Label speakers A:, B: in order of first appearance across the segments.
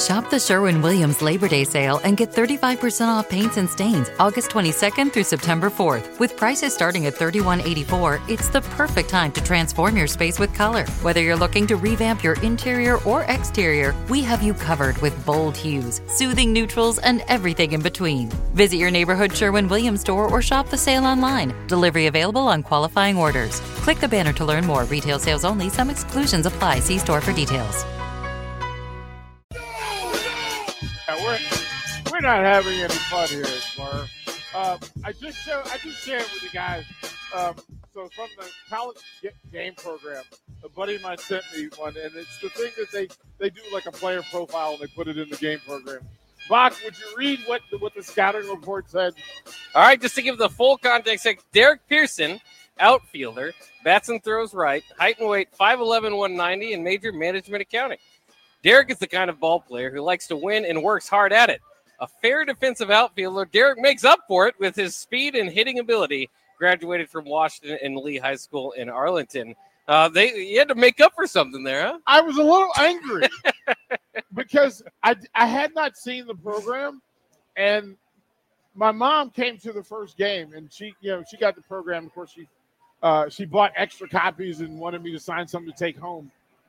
A: Shop the Sherwin-Williams Labor Day sale and get 35% off paints and stains August 22nd through September 4th. With prices starting at $31.84, it's the perfect time to transform your space with color. Whether you're looking to revamp your interior or exterior, we have you covered with bold hues, soothing neutrals, and everything in between. Visit your neighborhood Sherwin-Williams store or shop the sale online. Delivery available on qualifying orders. Click the banner to learn more. Retail sales only. Some exclusions apply. See store for details.
B: We're not having any fun here, Murph. I just shared with the guys. So from the college game program, a buddy of mine sent me one, and it's the thing that they do like a player profile and they put it in the game program. Bach, would you read what the scouting report said?
C: All right, just to give the full context, Derek Pearson, outfielder, bats and throws right, height and weight 5'11", 190, and major management accounting. Derek is the kind of ball player who likes to win and works hard at it. A fair defensive outfielder, Derek makes up for it with his speed and hitting ability. Graduated from Washington and Lee High School in Arlington. You had to make up for something there, huh?
B: I was a little angry because I had not seen the program, and my mom came to the first game, and she got the program. Of course, she bought extra copies and wanted me to sign something to take home.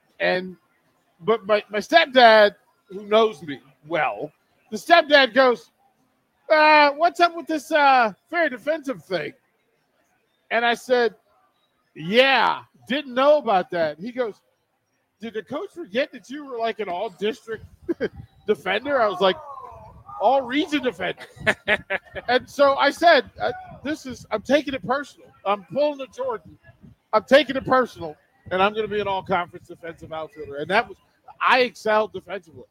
B: But my stepdad, who knows me well, the stepdad goes, what's up with this fair defensive thing? And I said, yeah, didn't know about that. He goes, did the coach forget that you were like an all-district defender? I was like, all-region defender. And so I said, I'm taking it personal. I'm pulling the Jordan. I'm taking it personal, and I'm going to be an all-conference defensive outfielder. And I excelled defensively.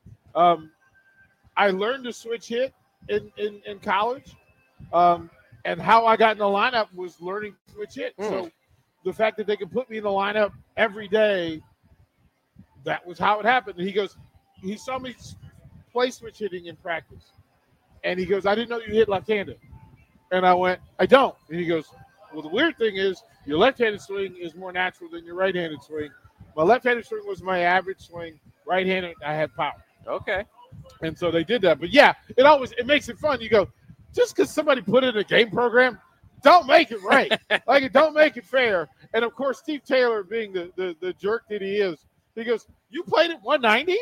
B: I learned to switch hit in college. And how I got in the lineup was learning to switch hit. So the fact that they could put me in the lineup every day, that was how it happened. And he saw me play switch hitting in practice. And he goes, I didn't know you hit left-handed. And I went, I don't. And he goes, well, the weird thing is your left-handed swing is more natural than your right-handed swing. My left-handed swing was my average swing. Right-handed, I had power.
C: Okay.
B: And so they did that. But, yeah, it makes it fun. You go, just because somebody put it in a game program, don't make it right. Don't make it fair. And, of course, Steve Taylor, being the jerk that he is, he goes, you played at 190?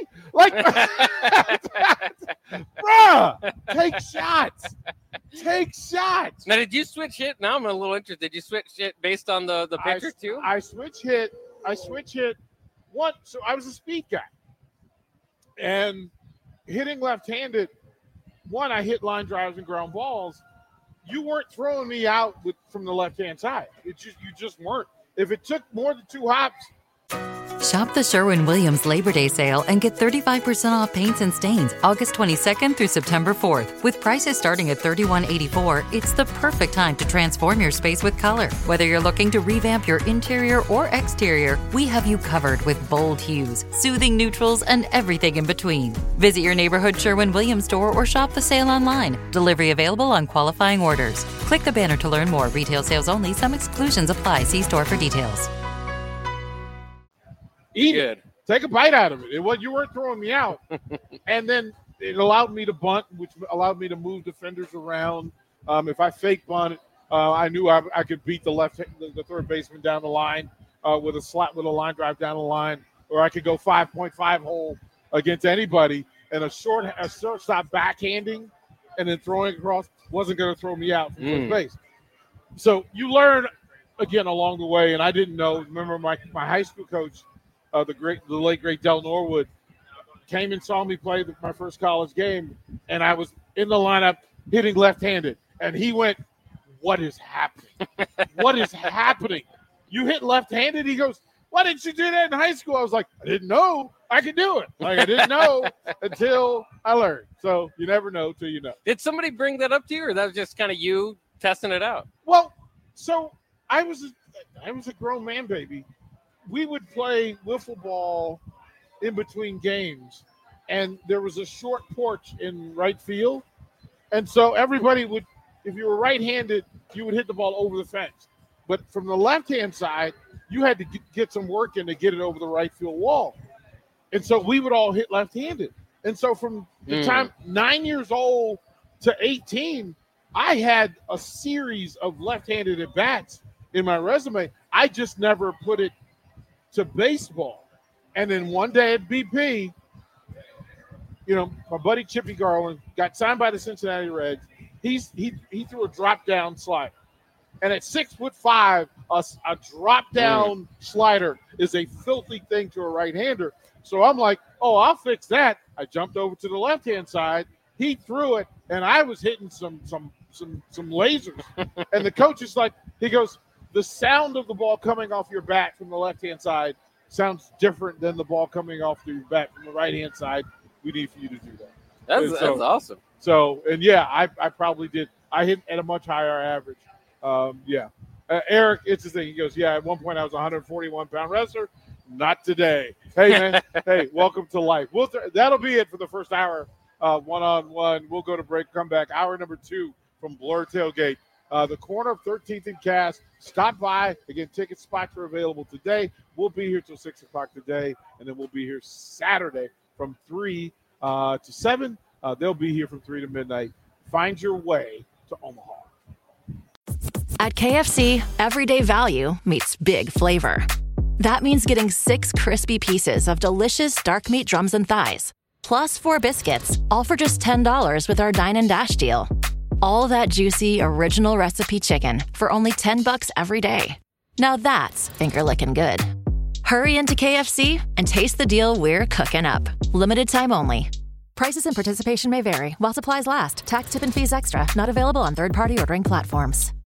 B: Bruh, take shots. Take shots.
C: Now, did you switch hit? Now I'm a little interested. Did you switch hit based on the pitcher, too?
B: I switch hit one. So I was a speed guy. And hitting left-handed, I hit line drives and ground balls. You weren't throwing me out from the left-hand side. You just weren't. If it took more than 2 hops.
A: Shop the Sherwin-Williams Labor Day sale and get 35% off paints and stains August 22nd through September 4th. With prices starting at $31.84, it's the perfect time to transform your space with color. Whether you're looking to revamp your interior or exterior, we have you covered with bold hues, soothing neutrals, and everything in between. Visit your neighborhood Sherwin-Williams store or shop the sale online. Delivery available on qualifying orders. Click the banner to learn more. Retail sales only. Some exclusions apply. See store for details.
B: Eat it. Take a bite out of it. You weren't throwing me out. And then it allowed me to bunt, which allowed me to move defenders around. If I fake bunt, I knew I could beat the third baseman down the line with a line drive down the line, or I could go 5.5 hole against anybody. And a shortstop backhanding and then throwing across wasn't going to throw me out from first base. So you learn again along the way, and I didn't know. Remember my high school coach. The late great Del Norwood came and saw me play my first college game, and I was in the lineup hitting left-handed, and he went, "What is happening? What is happening? You hit left-handed?" He goes, "Why didn't you do that in high school?" I was like, "I didn't know I could do it. I didn't know until I learned." So you never know till you know.
C: Did somebody bring that up to you, or that was just kind of you testing it out?
B: Well, so I was a grown man, baby. We would play wiffle ball in between games, and there was a short porch in right field. And so everybody would, if you were right-handed, you would hit the ball over the fence. But from the left-hand side, you had to get some work in to get it over the right field wall. And so we would all hit left-handed. And so from the time 9 years old to 18, I had a series of left-handed at-bats in my resume. I just never put it to baseball. And then one day at BP, my buddy Chippy Garland got signed by the Cincinnati Reds. He threw a drop-down slider. And at 6'5", a drop-down slider is a filthy thing to a right-hander. So I'm like, I'll fix that. I jumped over to the left-hand side. He threw it, and I was hitting some lasers. And the coach is like, he goes, the sound of the ball coming off your bat from the left-hand side sounds different than the ball coming off your bat from the right-hand side. We need for you to do that.
C: That's awesome.
B: So, and yeah, I probably did. I hit at a much higher average. Eric, it's his thing. He goes, at one point I was a 141-pound wrestler. Not today. Hey, man. Hey, welcome to life. That'll be it for the first hour, one-on-one. We'll go to break, come back. Hour number 2 from Blur Tailgate. The corner of 13th and Cass. Stop by. Again, ticket spots are available today. We'll be here till 6 o'clock today, and then we'll be here Saturday from 3 to 7. They'll be here from 3 to midnight. Find your way to Omaha.
D: At KFC, everyday value meets big flavor. That means getting 6 crispy pieces of delicious dark meat drums and thighs, plus 4 biscuits, all for just $10 with our Dine and Dash deal. All that juicy, original recipe chicken for only $10 every day. Now that's finger-licking good. Hurry into KFC and taste the deal we're cooking up. Limited time only. Prices and participation may vary while supplies last. Tax, tip, and fees extra. Not available on third-party ordering platforms.